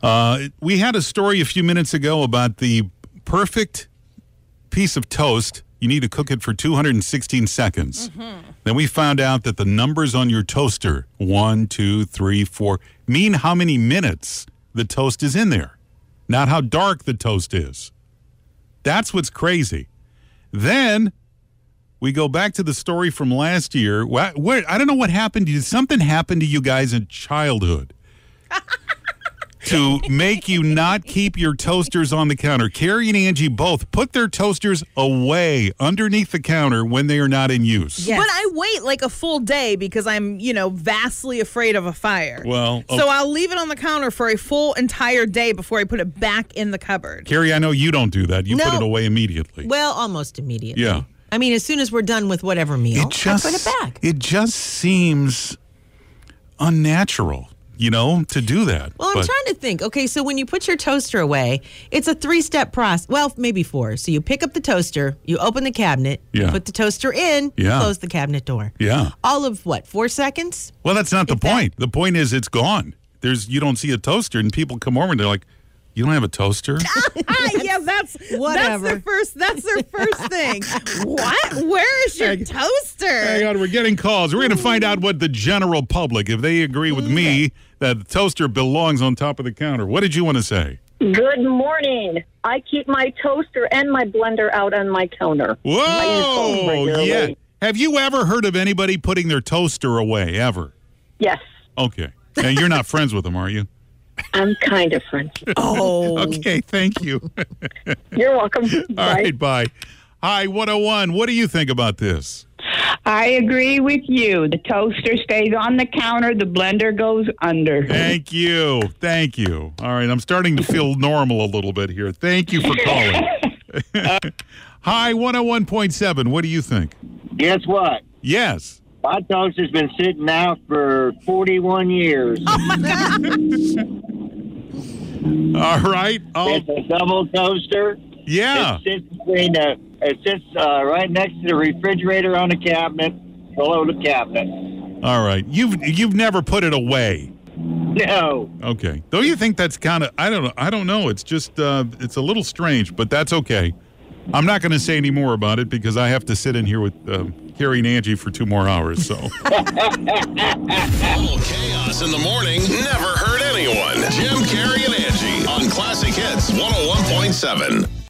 We had a story a few minutes ago about the perfect piece of toast. You need to cook it for 216 seconds. Then we found out that the numbers on your toaster, 1, 2, 3, 4, mean how many minutes the toast is in there, not how dark the toast is. That's what's crazy. Then we go back to the story from last year. I don't know what happened. Did something happen to you guys in childhood to make you not keep your toasters on the counter? Carrie and Angie both put their toasters away underneath the counter when they are not in use. Yes. But I wait like a full day because I'm, vastly afraid of a fire. Well, okay. So I'll leave it on the counter for a full entire day before I put it back in the cupboard. Carrie, I know you don't do that. You put it away immediately. Well, almost immediately. Yeah. I mean, as soon as we're done with whatever meal, I put it back. It just seems unnatural, to do that. Well, I'm trying to think. Okay, so when you put your toaster away, it's a 3-step process. Well, maybe 4. So you pick up the toaster, you open the cabinet, you put the toaster in, close the cabinet door. Yeah. All of what, 4 seconds? Well, that's not the point. The point is it's gone. You don't see a toaster, and people come over and they're like, "You don't have a toaster?" Yeah, that's whatever. That's their first thing. What? Where is your toaster? Hang on, we're getting calls. We're going to find out what the general public, if they agree with me that the toaster belongs on top of the counter. What did you want to say? Good morning. I keep my toaster and my blender out on my counter. Whoa! Yeah. Have you ever heard of anybody putting their toaster away, ever? Yes. Okay. Now, you're not friends with them, are you? I'm kind of friends. Oh. Okay, thank you. You're welcome. All right, bye. Hi, 101. What do you think about this? I agree with you. The toaster stays on the counter. The blender goes under. Thank you. Thank you. All right, I'm starting to feel normal a little bit here. Thank you for calling. Hi, 101.7. What do you think? Guess what? Yes. My toaster's been sitting out for 41 years. Oh, my God. All right. It's a double toaster. Yeah. It sits right next to the refrigerator on the cabinet, below the cabinet. All right. You've never put it away. No. Okay. Don't you think that's kind of, I don't know. It's just, it's a little strange, but that's okay. I'm not going to say any more about it because I have to sit in here with Carrie and Angie for 2 more hours. So. Little chaos in the morning never hurt anyone. Jim, Carrie, and Angie on Classic Hits 101.7.